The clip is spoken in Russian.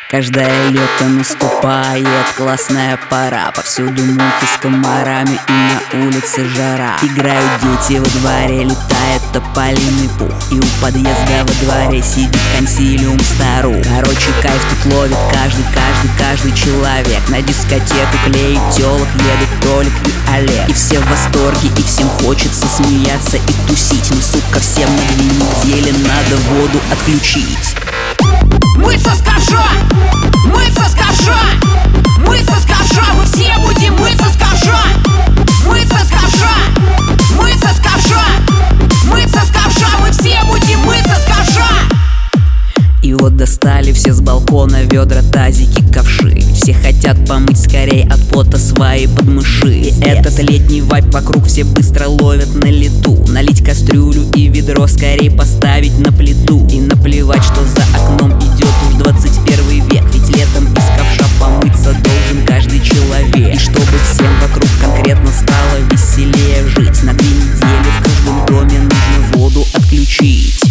Каждое лето наступает, классная пора. Повсюду мухи с комарами и на улице жара. Играют дети во дворе, летает тополиный пух. И у подъезда во дворе сидит консилиум старух. Короче, кайф тут ловит каждый человек. На дискотеку клеит тёлок, едут Толик и Олег. И все в восторге, и всем хочется смеяться и тусить. Но, сука, всем на 2 недели надо воду отключить. Мыться с ковша! Мыться с ковша! Мыться с ковша! Мы все будем мыться с ковша! Мыться с ковша! Мыться с ковша! Мыться с ковша! Мы все будем мыться с ковша! И вот достали все с балкона ведра, тазики, ковши. Ведь все хотят помыть скорей от пота свои подмыши. И этот летний вайб вокруг все быстро ловят на лету. Налить кастрюлю и ведро скорей поставить на плиту. И наплевать, что за окном идет уж 21 век. Ведь летом из ковша помыться должен каждый человек. И чтобы всем вокруг конкретно стало веселее жить, на 2 недели в каждом доме нужно воду отключить.